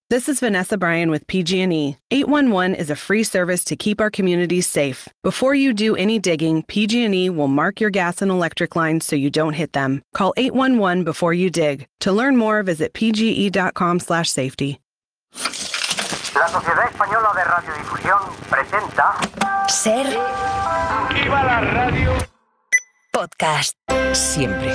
This is Vanessa Bryan with PG&E. 811 is a free service to keep our communities safe. Before you do any digging, PG&E will mark your gas and electric lines so you don't hit them. Call 811 before you dig. To learn more, visit pge.com/safety. La Sociedad Española de Radiodifusión presenta Ser ¡Viva la radio! Podcast. Siempre.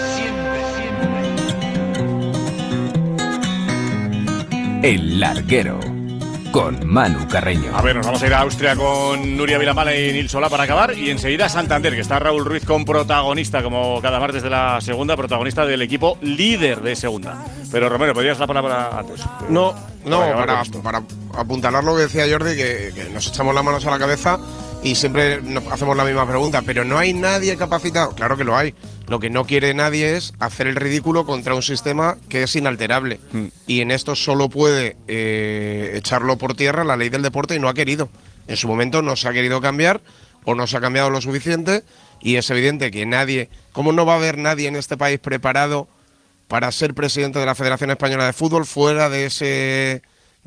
El Larguero, con Manu Carreño. A ver, nos vamos a ir a Austria con Nuria Vilamala y Nil Solá para acabar. Y enseguida Santander, que está Raúl Ruiz con protagonista, como cada martes de la segunda, protagonista del equipo líder de segunda. Pero Romero, ¿podrías la palabra antes? No, para apuntalar lo que decía Jordi, que nos echamos las manos a la cabeza y siempre nos hacemos la misma pregunta, pero ¿no hay nadie capacitado? Claro que lo hay. Lo que no quiere nadie es hacer el ridículo contra un sistema que es inalterable. Y en esto solo puede echarlo por tierra la ley del deporte y no ha querido. En su momento no se ha querido cambiar o no se ha cambiado lo suficiente y es evidente que nadie, ¿cómo no va a haber nadie en este país preparado para ser presidente de la Federación Española de Fútbol fuera de ese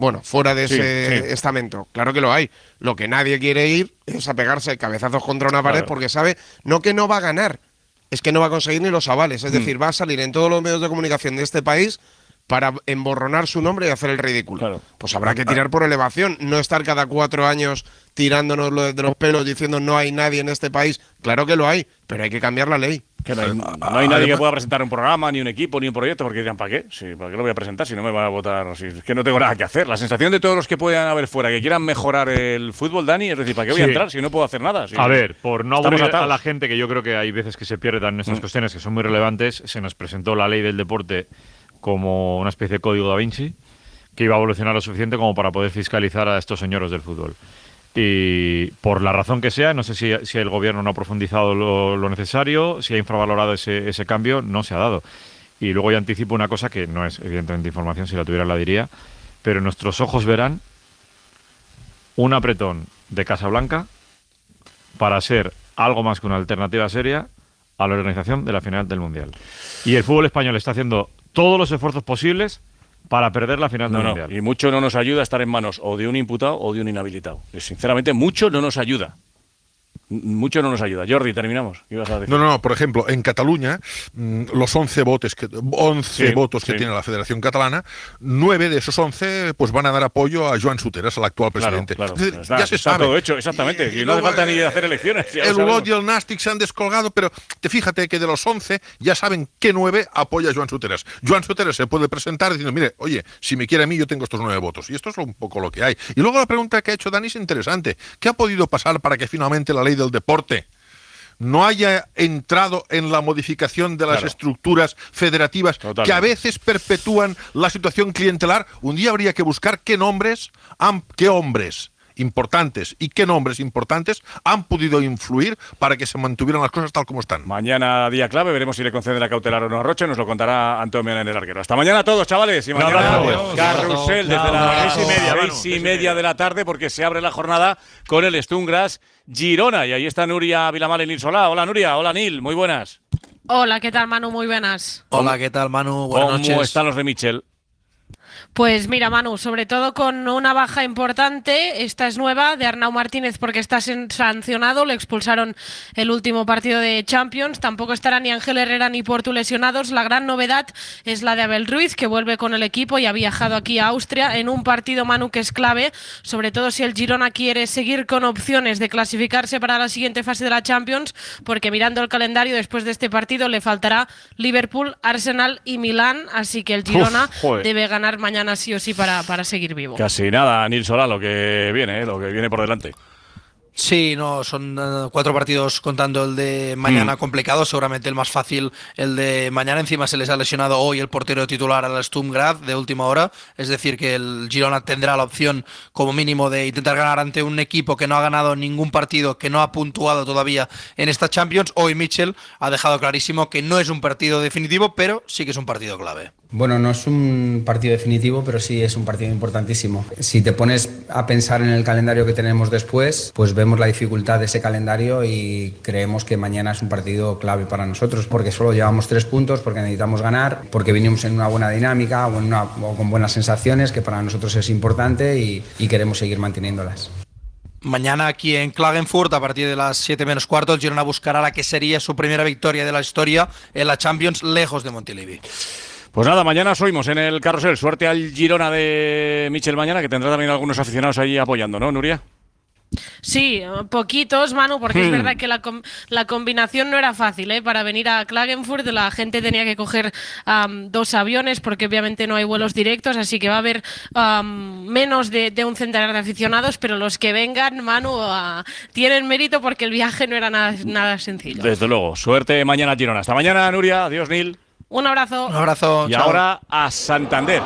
estamento? Claro que lo hay. Lo que nadie quiere ir es a pegarse cabezazos contra una pared porque sabe no que no va a ganar, es que no va a conseguir ni los avales. Es decir, va a salir en todos los medios de comunicación de este país para emborronar su nombre y hacer el ridículo. Claro. Pues habrá que tirar por elevación, no estar cada 4 años tirándonos de los pelos diciendo no hay nadie en este país. Claro que lo hay, pero hay que cambiar la ley. Que no hay nadie que pueda presentar un programa, ni un equipo, ni un proyecto, porque dirán, ¿para qué? Sí, ¿para qué lo voy a presentar si no me va a votar? Si es que no tengo nada que hacer. La sensación de todos los que puedan haber fuera, que quieran mejorar el fútbol, Dani, es decir, ¿para qué voy a entrar si no puedo hacer nada? A ver, por no aburrir a la gente, que yo creo que hay veces que se pierden en estas cuestiones que son muy relevantes, se nos presentó la ley del deporte como una especie de código da Vinci, que iba a evolucionar lo suficiente como para poder fiscalizar a estos señores del fútbol. Y por la razón que sea, no sé si el gobierno no ha profundizado lo necesario, si ha infravalorado ese cambio, no se ha dado. Y luego ya anticipo una cosa que no es evidentemente información, si la tuviera la diría, pero nuestros ojos verán un apretón de Casablanca para ser algo más que una alternativa seria a la organización de la final del Mundial. Y el fútbol español está haciendo todos los esfuerzos posibles para perder la final del Mundial. Y mucho no nos ayuda estar en manos o de un imputado o de un inhabilitado. Sinceramente, mucho no nos ayuda. Mucho no nos ayuda. Jordi, terminamos. ¿Qué ibas a decir? No, por ejemplo, en Cataluña, los 11 votos que tiene la Federación Catalana, 9 de esos 11 pues van a dar apoyo a Joan Soteras, al actual presidente. Claro. Ya se sabe. Está todo hecho, exactamente. Y no hace falta ni hacer elecciones. El Ulot y el Nàstic se han descolgado, pero fíjate que de los 11 ya saben que 9 apoya a Joan Soteras. Joan Soteras se puede presentar diciendo, mire, oye, si me quiere a mí, yo tengo estos 9 votos. Y esto es un poco lo que hay. Y luego la pregunta que ha hecho Dani es interesante. ¿Qué ha podido pasar para que finalmente la ley del deporte no haya entrado en la modificación de las estructuras federativas que a veces perpetúan la situación clientelar? Un día habría que buscar qué hombres importantes y qué nombres importantes han podido influir para que se mantuvieran las cosas tal como están. Mañana día clave, veremos si le concede la cautelar o no a Roche, nos lo contará Antonio en el Larguero. Hasta mañana a todos, chavales, y mañana carrusel desde las 6:30 de la tarde, porque se abre la jornada con el Sturm Graz Girona, y ahí está Nuria Vilamala y Nil Solá. Hola Nuria, hola Nil, muy buenas. Hola, ¿qué tal Manu? Muy buenas. Hola, ¿qué tal Manu? Buenas noches. ¿Cómo están los de Michel? Pues mira, Manu, sobre todo con una baja importante, esta es nueva, de Arnau Martínez, porque está sancionado, le expulsaron el último partido de Champions, tampoco estará ni Ángel Herrera ni Portu lesionados. La gran novedad es la de Abel Ruiz, que vuelve con el equipo y ha viajado aquí a Austria en un partido, Manu, que es clave, sobre todo si el Girona quiere seguir con opciones de clasificarse para la siguiente fase de la Champions, porque mirando el calendario, después de este partido le faltará Liverpool, Arsenal y Milán, así que el Girona debe ganar mañana sí o sí para seguir vivo. Casi nada, Nil Solá, lo que viene por delante. Sí, no, son 4 partidos contando el de mañana complicado, seguramente el más fácil el de mañana. Encima se les ha lesionado hoy el portero titular al Sturm Graz de última hora, es decir que el Girona tendrá la opción como mínimo de intentar ganar ante un equipo que no ha ganado ningún partido, que no ha puntuado todavía en esta Champions. Hoy Michel ha dejado clarísimo que no es un partido definitivo, pero sí que es un partido clave. Bueno, no es un partido definitivo, pero sí es un partido importantísimo. Si te pones a pensar en el calendario que tenemos después, pues vemos la dificultad de ese calendario y creemos que mañana es un partido clave para nosotros, porque solo llevamos 3 puntos, porque necesitamos ganar, porque vinimos en una buena dinámica o con buenas sensaciones, que para nosotros es importante y queremos seguir manteniéndolas. Mañana aquí en Klagenfurt, a partir de las 7 menos cuarto, el Girona buscará la que sería su primera victoria de la historia en la Champions, lejos de Montilivi. Pues nada, mañana os oímos en el carrusel. Suerte al Girona de Michel mañana, que tendrá también algunos aficionados allí apoyando, ¿no, Nuria? Sí, poquitos, Manu, porque es verdad que la combinación no era fácil, ¿eh? Para venir a Klagenfurt la gente tenía que coger 2 aviones, porque obviamente no hay vuelos directos, así que va a haber menos de un centenar de aficionados, pero los que vengan, Manu, tienen mérito porque el viaje no era nada sencillo. Desde luego. Suerte mañana, Girona. Hasta mañana, Nuria. Adiós, Nil. Un abrazo. Un abrazo. Y chao. ahora a Santander.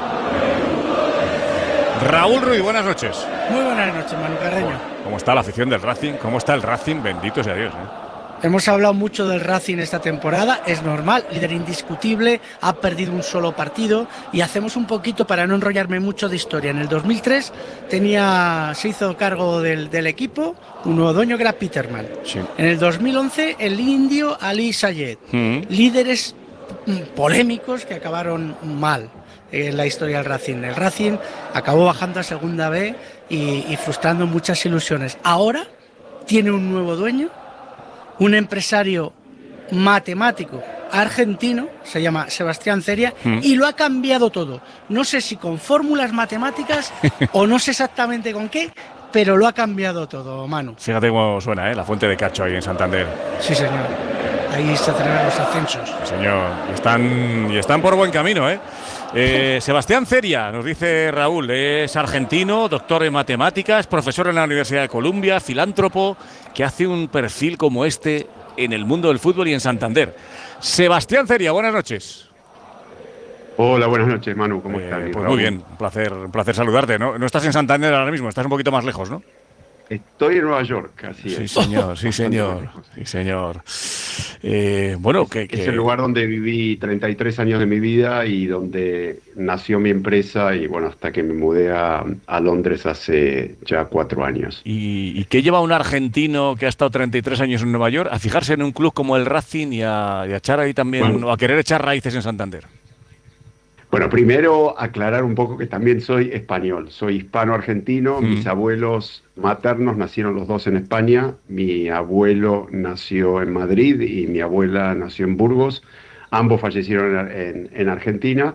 Raúl Ruiz, buenas noches. Muy buenas noches, Manu Carreño. ¿Cómo está la afición del Racing? ¿Cómo está el Racing? Bendito sea Dios, Hemos hablado mucho del Racing esta temporada, es normal, líder indiscutible, ha perdido un solo partido y hacemos un poquito, para no enrollarme mucho, de historia. En el 2003 se hizo cargo del equipo un nuevo dueño que era Peterman. Sí. En el 2011 el indio Ali Sayed. Líderes polémicos que acabaron mal en la historia del Racing. El Racing acabó bajando a segunda B y frustrando muchas ilusiones. Ahora tiene un nuevo dueño, un empresario matemático argentino, se llama Sebastián Ceria, y lo ha cambiado todo. No sé si con fórmulas matemáticas o no sé exactamente con qué, pero lo ha cambiado todo, Manu. Fíjate cómo suena, la fuente de Cacho ahí en Santander. Sí, señor. Ahí se celebran los ascensos. Sí, señor. Y están por buen camino, Sebastián Ceria, nos dice Raúl, es argentino, doctor en matemáticas, profesor en la Universidad de Columbia, filántropo, que hace un perfil como este en el mundo del fútbol y en Santander. Sebastián Ceria, buenas noches. Hola, buenas noches, Manu, ¿cómo estás? Pues muy bien, un placer saludarte. No estás en Santander ahora mismo, estás un poquito más lejos, ¿no? Estoy en Nueva York, así es. Sí, señor. Bueno, es el lugar donde viví 33 años de mi vida y donde nació mi empresa y bueno, hasta que me mudé a Londres hace ya 4 años. ¿Y qué lleva un argentino que ha estado 33 años en Nueva York a fijarse en un club como el Racing y a echar ahí también, o a querer echar raíces en Santander? Bueno, primero aclarar un poco que también soy español, soy hispano-argentino, mis abuelos maternos nacieron los dos en España, mi abuelo nació en Madrid y mi abuela nació en Burgos, ambos fallecieron en Argentina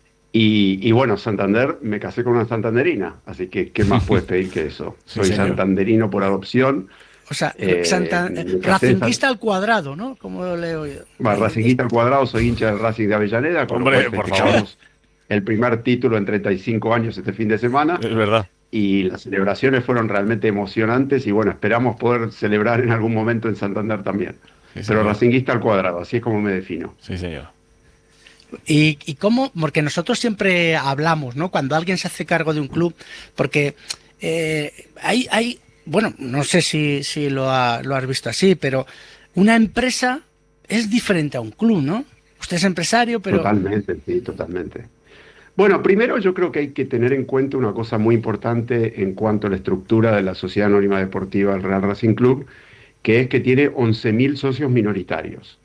y bueno, Santander, me casé con una santanderina, así que ¿qué más puedes pedir que eso? Soy santanderino por adopción. O sea, racinguista al cuadrado, ¿no? Como lo leo yo. Racinguista al cuadrado, soy hincha del Racing de Avellaneda. Hombre, por favor. El primer título en 35 años este fin de semana. Es verdad. Y las celebraciones fueron realmente emocionantes y bueno, esperamos poder celebrar en algún momento en Santander también. Sí, pero racinguista al cuadrado, así es como me defino. Sí, señor. ¿Y cómo? Porque nosotros siempre hablamos, ¿no? Cuando alguien se hace cargo de un club, porque hay bueno, no sé si lo has visto así, pero una empresa es diferente a un club, ¿no? Usted es empresario, pero... Totalmente, sí, totalmente. Bueno, primero yo creo que hay que tener en cuenta una cosa muy importante en cuanto a la estructura de la Sociedad Anónima Deportiva del Real Racing Club, que es que tiene 11.000 socios minoritarios.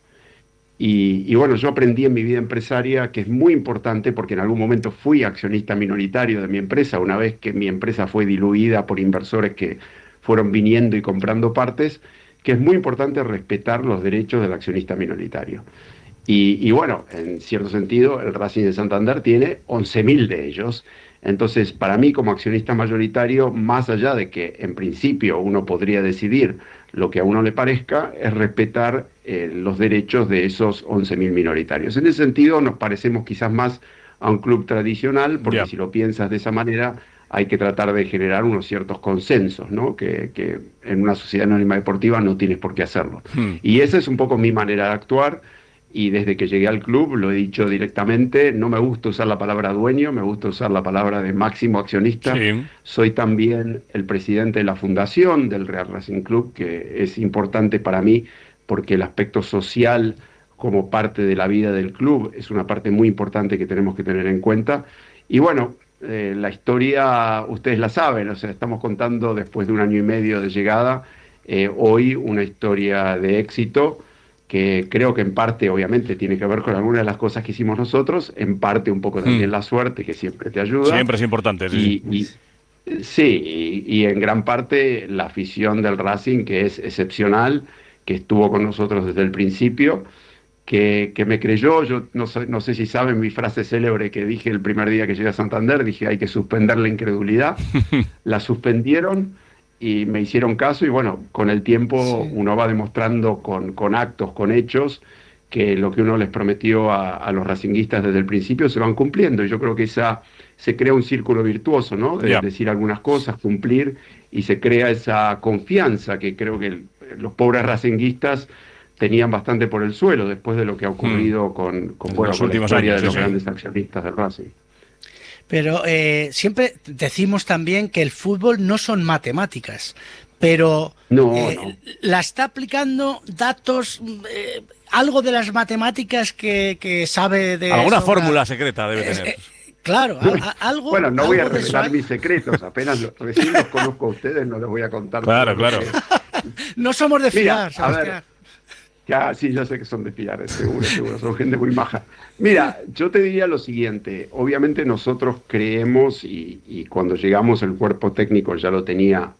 Y bueno, yo aprendí en mi vida empresaria que es muy importante porque en algún momento fui accionista minoritario de mi empresa, una vez que mi empresa fue diluida por inversores que fueron viniendo y comprando partes, que es muy importante respetar los derechos del accionista minoritario. Y bueno, en cierto sentido, el Racing de Santander tiene 11.000 de ellos. Entonces, para mí como accionista mayoritario, más allá de que en principio uno podría decidir lo que a uno le parezca, es respetar los derechos de esos 11.000 minoritarios. En ese sentido, nos parecemos quizás más a un club tradicional, porque si lo piensas de esa manera, hay que tratar de generar unos ciertos consensos, ¿no? Que en una sociedad anónima deportiva no tienes por qué hacerlo. Y esa es un poco mi manera de actuar, y desde que llegué al club, lo he dicho directamente, no me gusta usar la palabra dueño, me gusta usar la palabra de máximo accionista. Sí. Soy también el presidente de la fundación del Real Racing Club, que es importante para mí, porque el aspecto social, como parte de la vida del club, es una parte muy importante que tenemos que tener en cuenta. Y bueno, la historia ustedes la saben, o sea, estamos contando después de 1 año y medio de llegada, hoy una historia de éxito que creo que en parte obviamente tiene que ver con algunas de las cosas que hicimos nosotros, en parte un poco también la suerte, que siempre te ayuda. Siempre es importante, sí. Y en gran parte la afición del Racing, que es excepcional, que estuvo con nosotros desde el principio, que me creyó. Yo no sé si saben mi frase célebre que dije el primer día que llegué a Santander, dije hay que suspender la incredulidad. La suspendieron y me hicieron caso, y bueno, con el tiempo uno va demostrando con actos, con hechos, que lo que uno les prometió a los racinguistas desde el principio se van cumpliendo. Y yo creo que se crea un círculo virtuoso, ¿no? De decir algunas cosas, cumplir, y se crea esa confianza que creo que los pobres racinguistas tenían bastante por el suelo después de lo que ha ocurrido con la historia de los grandes accionistas del Racing. Pero siempre decimos también que el fútbol no son matemáticas, pero la está aplicando datos, algo de las matemáticas que sabe de... Alguna fórmula secreta debe tener. Claro, algo... Bueno, no voy a revelar visual. mis secretos, apenas recién los conozco a ustedes, no les voy a contar. Claro. No somos de fiar, Mira, a ver, ya, sí, yo sé que son de fiar, seguro, son gente muy maja. Mira, yo te diría lo siguiente, obviamente nosotros creemos, y cuando llegamos el cuerpo técnico ya lo tenía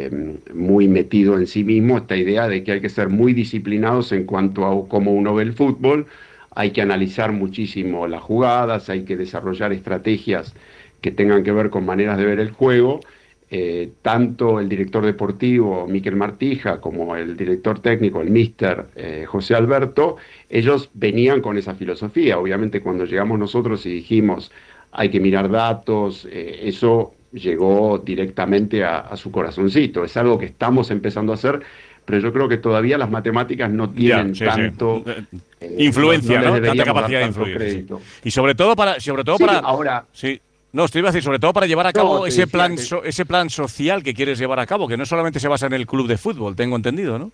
muy metido en sí mismo, esta idea de que hay que ser muy disciplinados en cuanto a cómo uno ve el fútbol, hay que analizar muchísimo las jugadas, hay que desarrollar estrategias que tengan que ver con maneras de ver el juego. Tanto el director deportivo, Miquel Martija, como el director técnico, el míster José Alberto, ellos venían con esa filosofía. Obviamente cuando llegamos nosotros y dijimos hay que mirar datos, eso llegó directamente a su corazoncito. Es algo que estamos empezando a hacer, pero yo creo que todavía las matemáticas no tienen tanto... influencia, ¿no? Tanta capacidad de influir. Y sobre todo para... Ahora... Sí. No, estoy iba a decir, sobre todo para llevar a cabo ese plan social que quieres llevar a cabo, que no solamente se basa en el club de fútbol, tengo entendido, ¿no?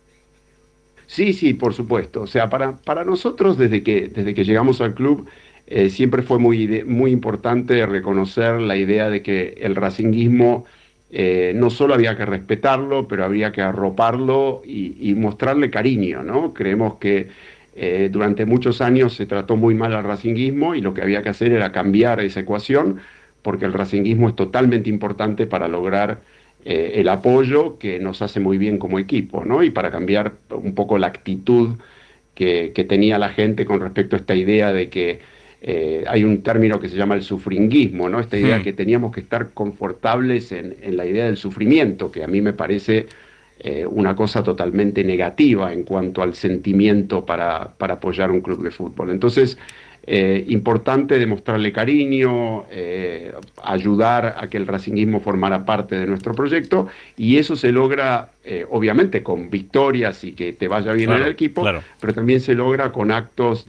Sí, por supuesto. O sea, para nosotros, desde que llegamos al club, siempre fue muy importante reconocer la idea de que el racinguismo no solo había que respetarlo, pero había que arroparlo y mostrarle cariño, ¿no? Creemos que durante muchos años se trató muy mal al racinguismo y lo que había que hacer era cambiar esa ecuación, porque el racinguismo es totalmente importante para lograr el apoyo que nos hace muy bien como equipo, ¿no? Y para cambiar un poco la actitud que tenía la gente con respecto a esta idea de que hay un término que se llama el sufringuismo, ¿no? Esta idea que teníamos que estar confortables en la idea del sufrimiento, que a mí me parece una cosa totalmente negativa en cuanto al sentimiento para apoyar un club de fútbol. Entonces, importante demostrarle cariño, ayudar a que el racinguismo formara parte de nuestro proyecto, y eso se logra obviamente con victorias y que te vaya bien en el equipo, pero también se logra con actos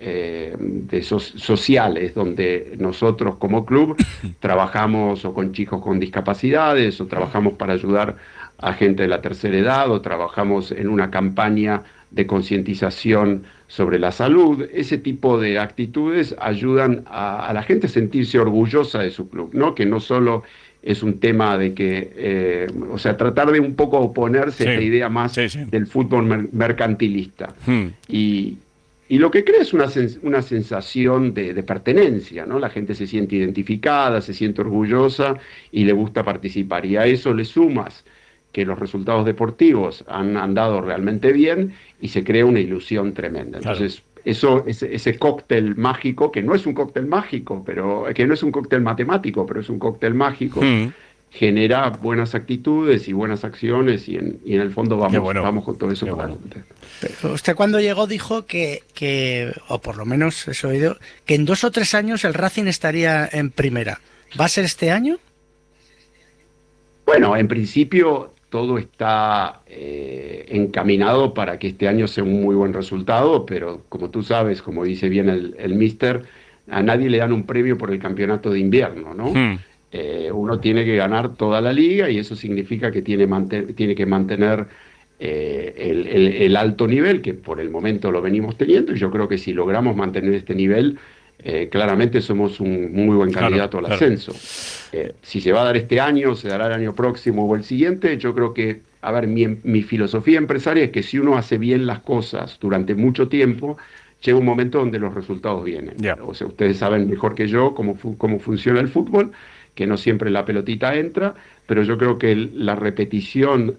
sociales, donde nosotros como club trabajamos o con chicos con discapacidades, o trabajamos para ayudar a gente de la tercera edad, o trabajamos en una campaña de concientización sobre la salud. Ese tipo de actitudes ayudan a la gente a sentirse orgullosa de su club, ¿no? Que no solo es un tema de que, o sea, tratar de un poco oponerse a esta idea más del fútbol mercantilista. Y lo que crea es una sensación de pertenencia, ¿no? La gente se siente identificada, se siente orgullosa y le gusta participar. Y a eso le sumas que los resultados deportivos han andado realmente bien y se crea una ilusión tremenda. Entonces, ese cóctel mágico, que no es un cóctel mágico, pero que no es un cóctel matemático, pero es un cóctel mágico, genera buenas actitudes y buenas acciones, y en el fondo vamos con todo eso para adelante. Pero usted cuando llegó dijo que, o por lo menos he oído, que en 2 o 3 años el Racing estaría en primera. ¿Va a ser este año? Bueno, en principio todo está encaminado para que este año sea un muy buen resultado, pero como tú sabes, como dice bien el míster, a nadie le dan un premio por el campeonato de invierno, ¿no? Uno tiene que ganar toda la liga, y eso significa que tiene que mantener el alto nivel, que por el momento lo venimos teniendo, y yo creo que si logramos mantener este nivel, claramente somos un muy buen candidato al ascenso. Si se va a dar este año, se dará el año próximo o el siguiente, yo creo que, a ver, mi filosofía empresaria es que si uno hace bien las cosas durante mucho tiempo, llega un momento donde los resultados vienen. O sea, ustedes saben mejor que yo cómo funciona el fútbol, que no siempre la pelotita entra, pero yo creo que la repetición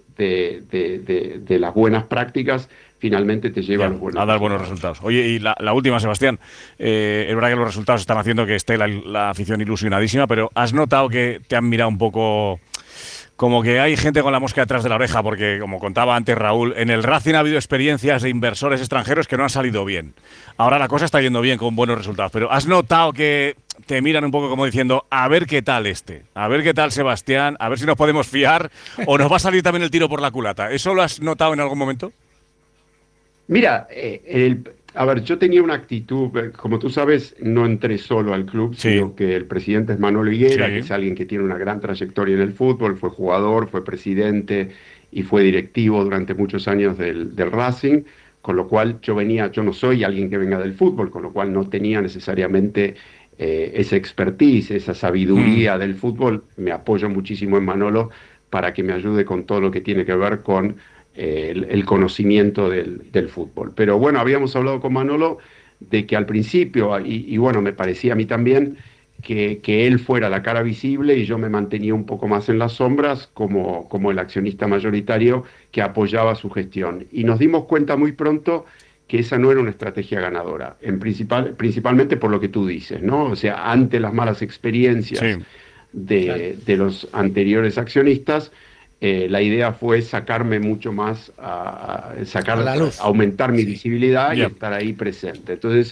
de las buenas prácticas finalmente te lleva a dar buenos resultados. Oye, y la última, Sebastián, es verdad que los resultados están haciendo que esté la afición ilusionadísima, pero ¿has notado que te han mirado un poco como que hay gente con la mosca detrás de la oreja? Porque, como contaba antes Raúl, en el Racing ha habido experiencias de inversores extranjeros que no han salido bien. Ahora la cosa está yendo bien con buenos resultados, pero ¿has notado que te miran un poco como diciendo, a ver qué tal a ver qué tal Sebastián, a ver si nos podemos fiar o nos va a salir también el tiro por la culata? ¿Eso lo has notado en algún momento? Mira, a ver, yo tenía una actitud, como tú sabes, no entré solo al club, sino que el presidente es Manolo Higuera, que es alguien que tiene una gran trayectoria en el fútbol, fue jugador, fue presidente y fue directivo durante muchos años del Racing, con lo cual yo no soy alguien que venga del fútbol, con lo cual no tenía necesariamente esa expertise, esa sabiduría del fútbol. Me apoyo muchísimo en Manolo para que me ayude con todo lo que tiene que ver con el conocimiento del fútbol. Pero bueno, habíamos hablado con Manolo de que al principio, y bueno, me parecía a mí también que él fuera la cara visible y yo me mantenía un poco más en las sombras como el accionista mayoritario que apoyaba su gestión. Y nos dimos cuenta muy pronto que esa no era una estrategia ganadora, principalmente por lo que tú dices, ¿no? O sea, ante las malas experiencias de los anteriores accionistas, la idea fue sacarme mucho más, aumentar mi visibilidad y estar ahí presente. Entonces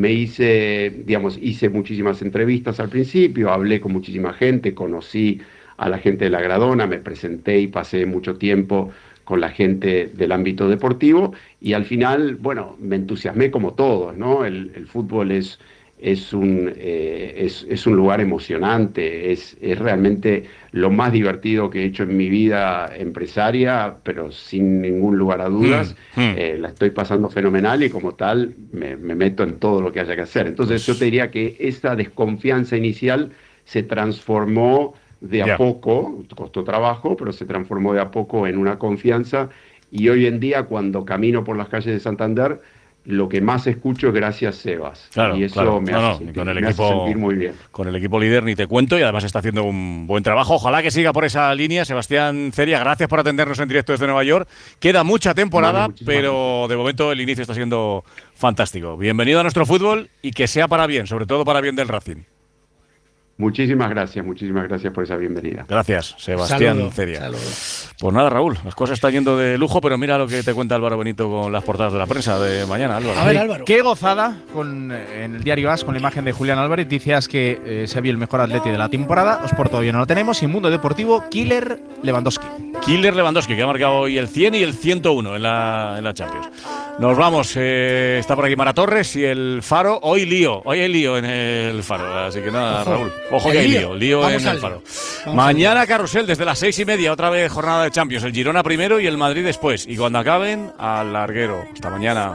hice muchísimas entrevistas al principio, hablé con muchísima gente, conocí a la gente de la Gradona, me presenté y pasé mucho tiempo con la gente del ámbito deportivo y al final, bueno, me entusiasmé como todos, ¿no? El fútbol es un lugar emocionante, es realmente lo más divertido que he hecho en mi vida empresaria, pero sin ningún lugar a dudas. La estoy pasando fenomenal y como tal me meto en todo lo que haya que hacer. Entonces yo te diría que esa desconfianza inicial se transformó de a poco, costó trabajo, pero se transformó de a poco en una confianza y hoy en día cuando camino por las calles de Santander, lo que más escucho es gracias Sebas. Y eso me hace sentir muy bien. Con el equipo líder ni te cuento y además está haciendo un buen trabajo. Ojalá que siga por esa línea. Sebastián Ceria, gracias por atendernos en directo desde Nueva York. Queda mucha temporada, pero de momento el inicio está siendo fantástico. Bienvenido a nuestro fútbol y que sea para bien, sobre todo para bien del Racing. Muchísimas gracias por esa bienvenida. Gracias, Sebastián Ceria. Pues nada, Raúl, las cosas están yendo de lujo, pero mira lo que te cuenta Álvaro Benito con las portadas de la prensa de mañana, Álvaro. A ver, Álvaro. Qué gozada en el diario AS con la imagen de Julián Álvarez. Decías que se vio el mejor atleti de la temporada. Sport todavía no lo tenemos. Y en Mundo Deportivo, Killer Lewandowski. Killer Lewandowski, que ha marcado hoy el 100 y el 101 en la Champions. Nos vamos, está por aquí Mara Torres y el Faro. Hoy hay lío en el Faro, así que nada, Raúl. Ojo que hay lío en el Faro. Mañana carrusel desde las 6:30, otra vez jornada de Champions. El Girona primero y el Madrid después. Y cuando acaben, al larguero. Hasta mañana.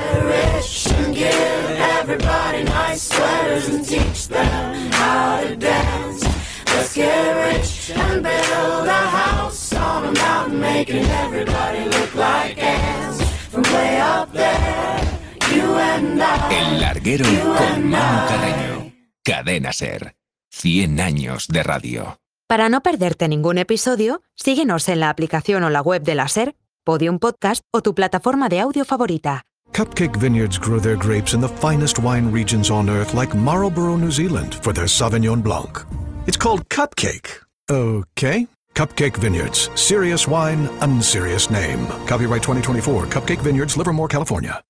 El larguero con Manu Carreño. Cadena SER. 100 años de radio. Para no perderte ningún episodio, síguenos en la aplicación o la web de la SER, Podium Podcast o tu plataforma de audio favorita. Cupcake Vineyards grow their grapes in the finest wine regions on earth, like Marlborough, New Zealand, for their Sauvignon Blanc. It's called Cupcake. Okay. Cupcake Vineyards. Serious wine, unserious name. Copyright 2024. Cupcake Vineyards, Livermore, California.